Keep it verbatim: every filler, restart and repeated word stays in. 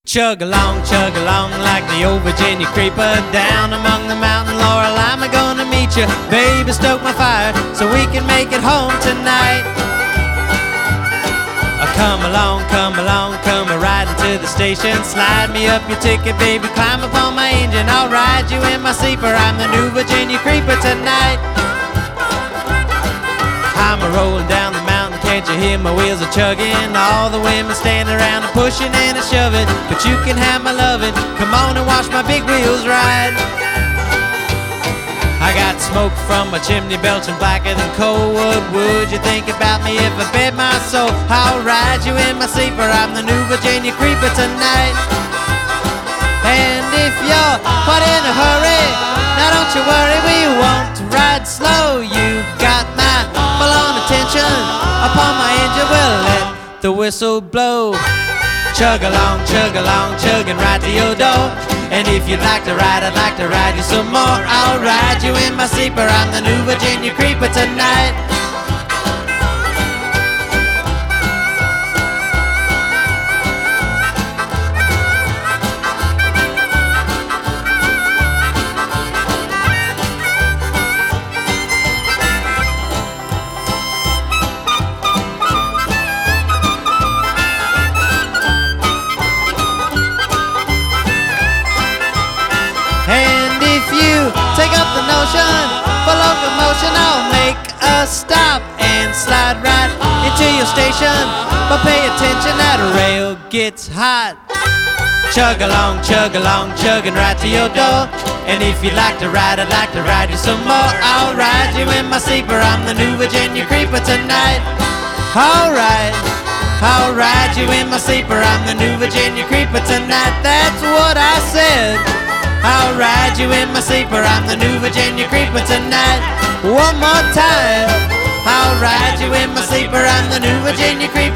Chug along, chug along like the old Virginia creeper. Down among the mountain laurel, I'm gonna meet you. Baby, stoke my fire so we can make it home tonight. Uh, come along, come along, come a riding to the station. Slide me up your ticket, baby, climb upon my engine. I'll ride you in my sleeper, I'm the new Virginia creeper tonight. I'm a rolling down the mountain, can't you hear my wheels are chugging? All the women standing around and pushing and a shoving, but you can have my loving. Come on and watch my big wheels ride. I got smoke from my chimney belching blacker than coal wood. Would you think about me if I bet my soul? I'll ride you in my sleeper, I'm the new Virginia creeper tonight. And if you're quite in a hurry, now don't you worry, we won't ride slow. You got my full on attention, upon my engine we'll let the whistle blow. Chug along, chug along, chugging right to your door. And if you'd like to ride, I'd like to ride you some more. I'll ride you in my sleeper, I'm the new Virginia creeper tonight. And if you take up the notion for locomotion, I'll make a stop and slide right into your station. But pay attention, that rail gets hot. Chug along, chug along, chugging right to your door. And if you'd like to ride, I'd like to ride you some more. I'll ride you in my sleeper, I'm the new Virginia creeper tonight. Alright, I'll ride you in my sleeper, I'm the new Virginia creeper tonight. That's what I said. I'll ride you in my sleeper, I'm the new Virginia creeper tonight. One more time. I'll ride you in my sleeper, I'm the new Virginia creeper